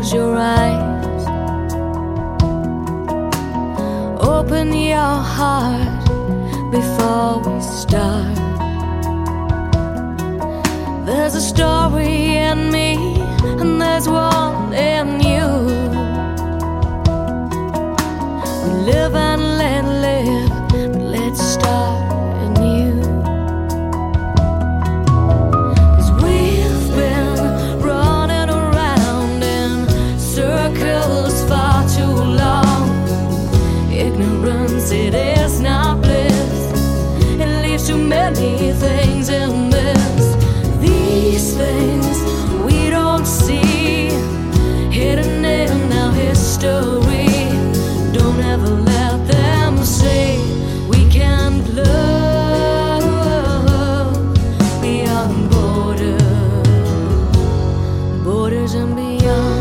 close your eyes, open your heart before we start. There's a story in me, and there's one in you. We live and let live, but let's start anew. 'Cause we've been running around in circles far too long. Ignorance, it is not bliss. It leaves too many things in this. These things we don't see, hidden in our history. Don't ever let them say we can't love beyond borders and beyond.